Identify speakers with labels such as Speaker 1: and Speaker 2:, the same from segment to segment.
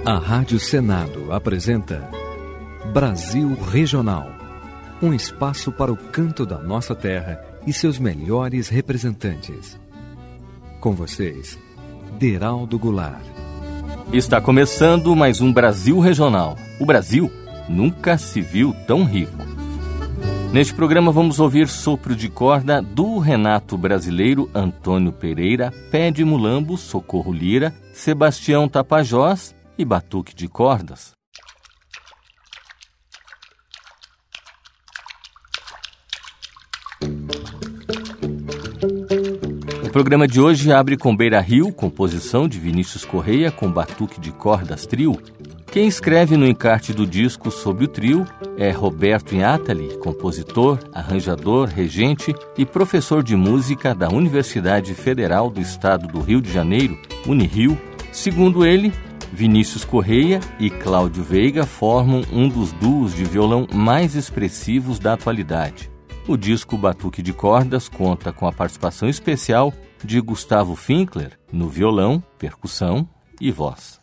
Speaker 1: A Rádio Senado apresenta Brasil Regional, um espaço para o canto da nossa terra e seus melhores representantes. Com vocês, Deraldo Goulart.
Speaker 2: Está começando mais um Brasil Regional. O Brasil nunca se viu tão rico. Neste programa vamos ouvir sopro de corda do Renato brasileiro Antônio Pereira, pé de mulambo, Socorro Lira, Sebastião Tapajós e batuque de cordas. O programa de hoje abre com Beira Rio, composição de Vinícius Correia com batuque de cordas trio. Quem escreve no encarte do disco sobre o trio é Roberto Inátali, compositor, arranjador, regente e professor de música da Universidade Federal do Estado do Rio de Janeiro, Unirio. Segundo ele, Vinícius Correia e Cláudio Veiga formam um dos duos de violão mais expressivos da atualidade. O disco Batuque de Cordas conta com a participação especial de Gustavo Finkler no violão, percussão e voz.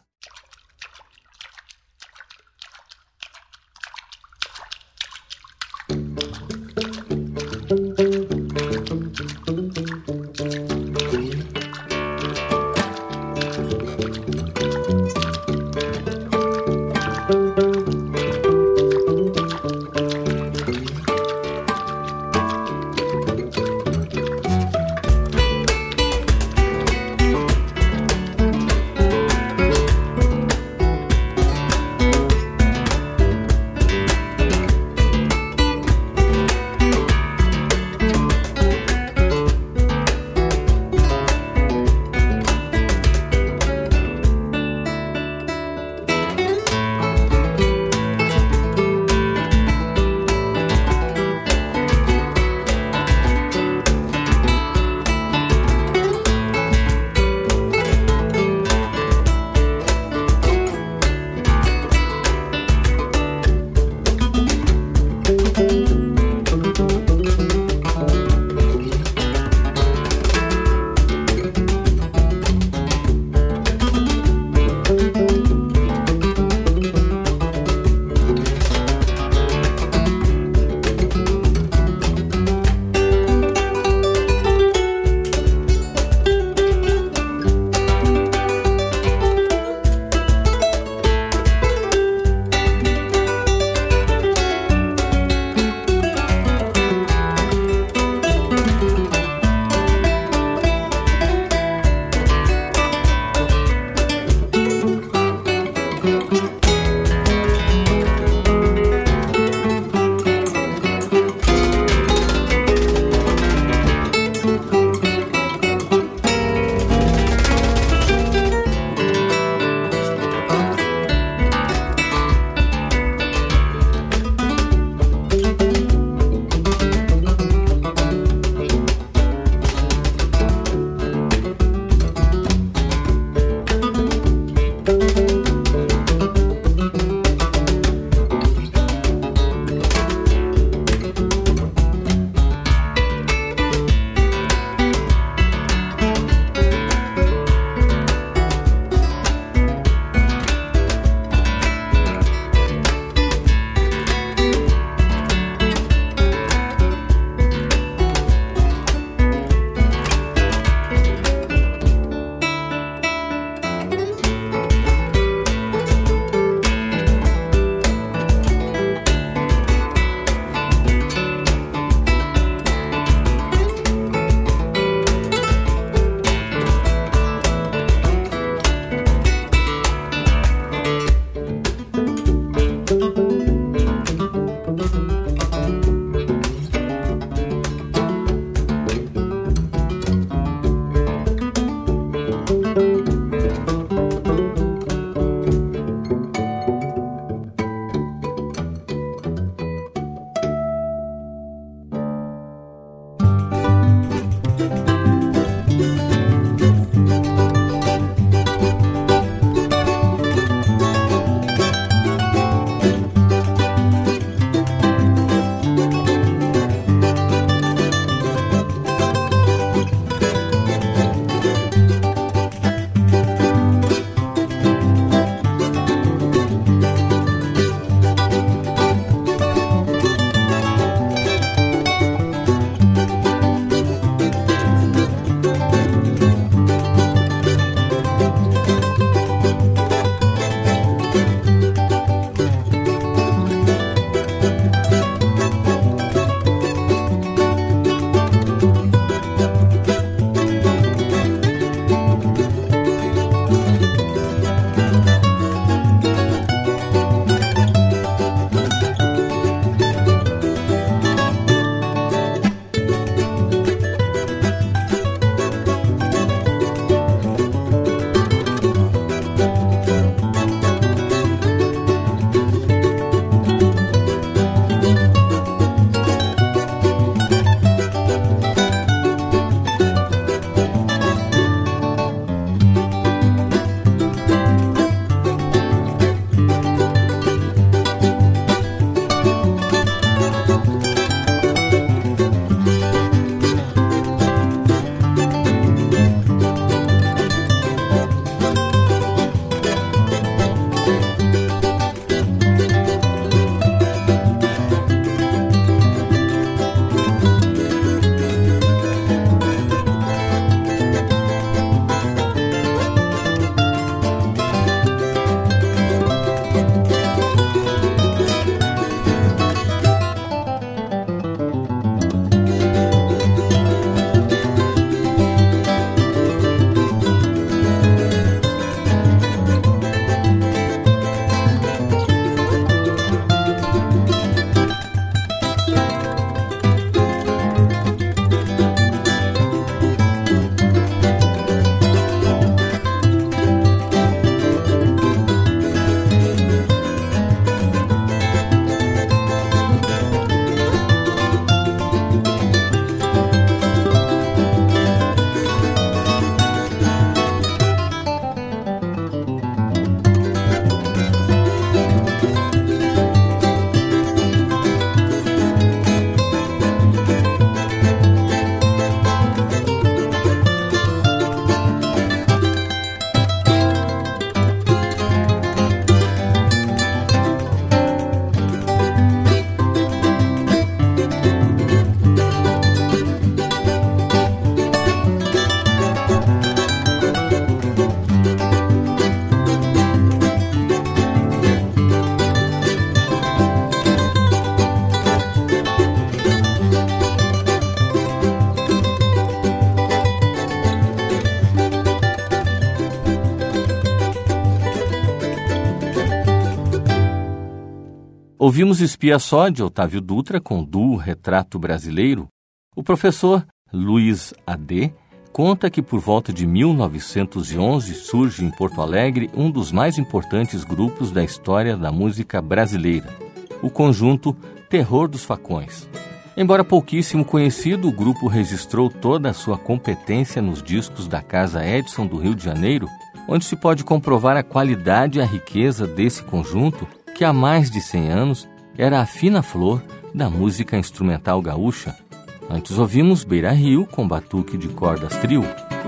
Speaker 2: Ouvimos Espia Só, de Otávio Dutra, com duo Retrato Brasileiro. O professor Luiz A.D. conta que por volta de 1911 surge em Porto Alegre um dos mais importantes grupos da história da música brasileira, o conjunto Terror dos Facões. Embora pouquíssimo conhecido, o grupo registrou toda a sua competência nos discos da Casa Edison do Rio de Janeiro, onde se pode comprovar a qualidade e a riqueza desse conjunto, que há mais de 100 anos era a fina flor da música instrumental gaúcha. Antes ouvimos Beira Rio com Batuque de Cordas Trio.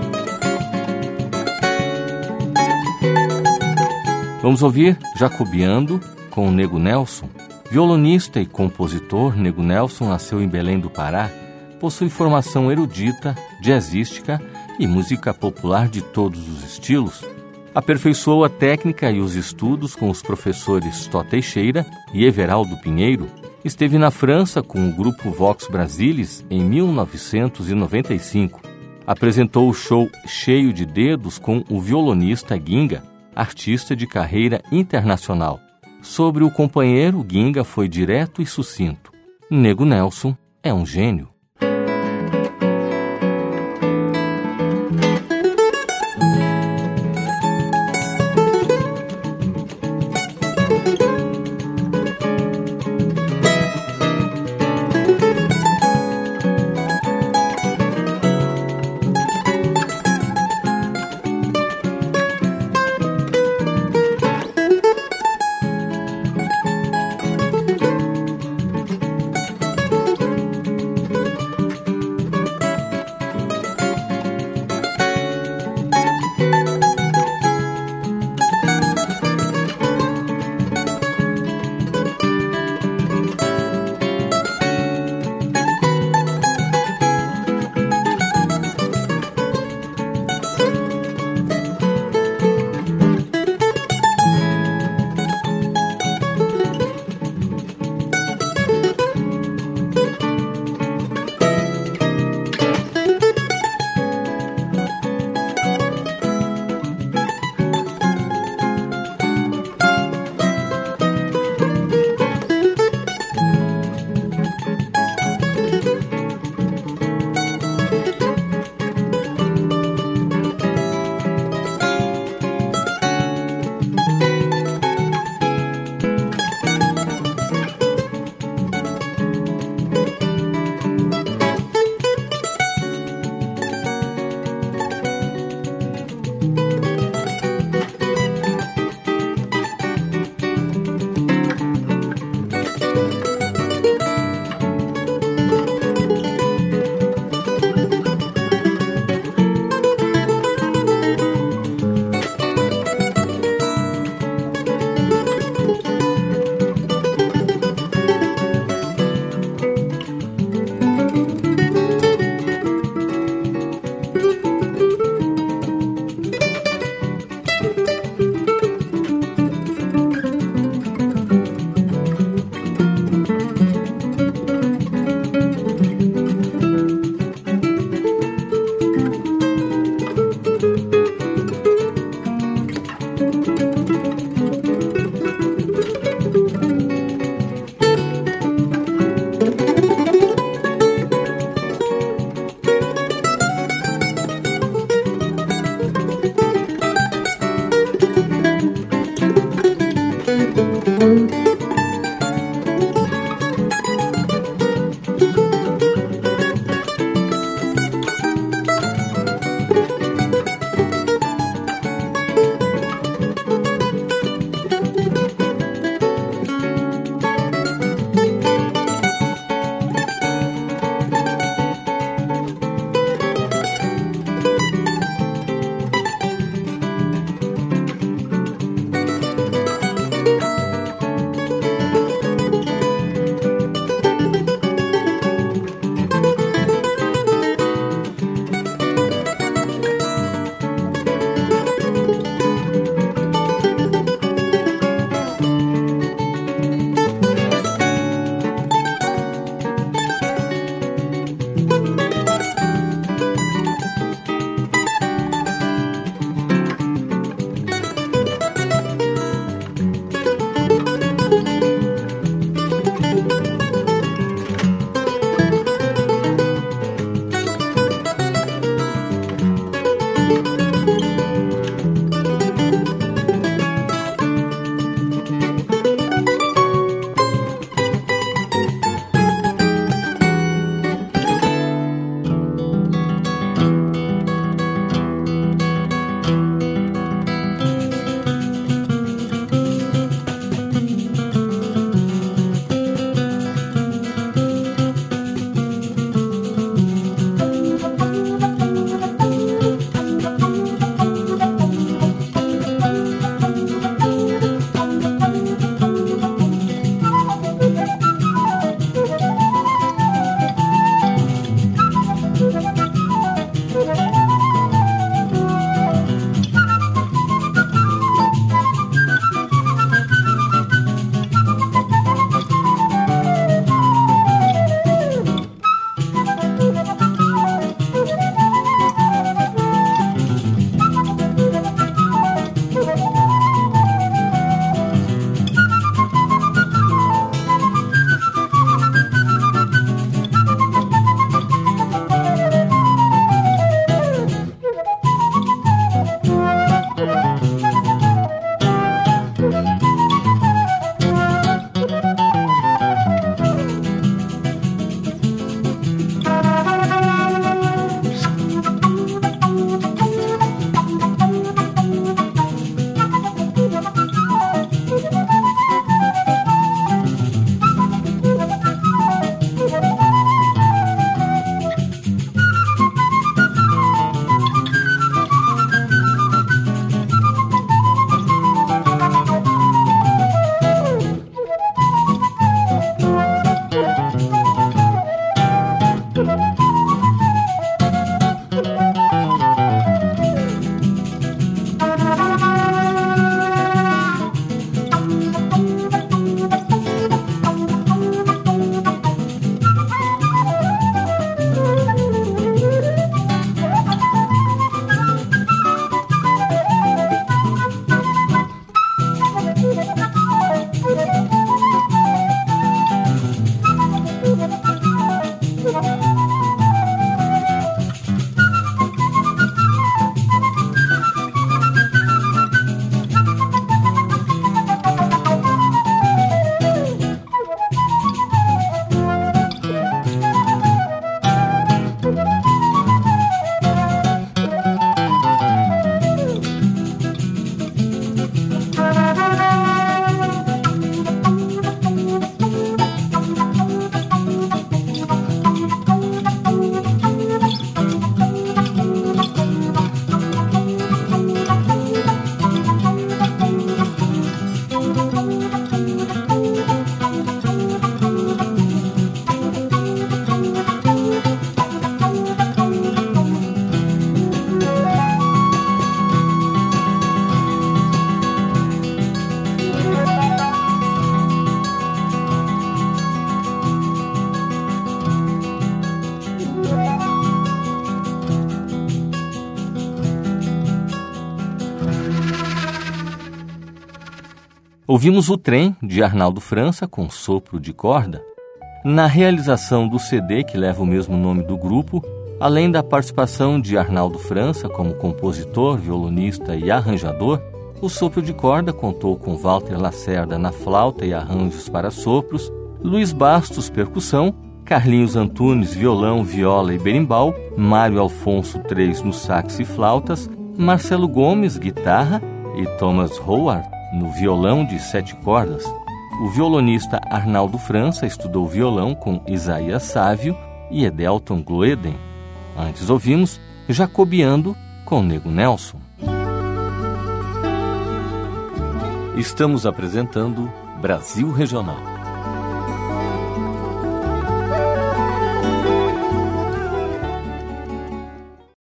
Speaker 2: Vamos ouvir Jacobiando com Nego Nelson. Violonista e compositor, Nego Nelson nasceu em Belém do Pará, possui formação erudita, jazzística e música popular de todos os estilos. Aperfeiçoou a técnica e os estudos com os professores Tó Teixeira e Everaldo Pinheiro. Esteve na França com o grupo Vox Brasilis em 1995. Apresentou o show Cheio de Dedos com o violonista Ginga, artista de carreira internacional. Sobre o companheiro, Ginga foi direto e sucinto: Nego Nelson é um gênio. Ouvimos O Trem, de Arnaldo França, com sopro de corda. Na realização do CD, que leva o mesmo nome do grupo, além da participação de Arnaldo França como compositor, violonista e arranjador, o sopro de corda contou com Walter Lacerda na flauta e arranjos para sopros, Luiz Bastos, percussão, Carlinhos Antunes, violão, viola e berimbau, Mário Alfonso III no sax e flautas, Marcelo Gomes, guitarra, e Thomas Howard no violão de 7 cordas. O violonista Arnaldo França estudou violão com Isaías Sávio e Edelton Gloeden. Antes ouvimos Jacobiando com Nego Nelson. Estamos apresentando Brasil Regional.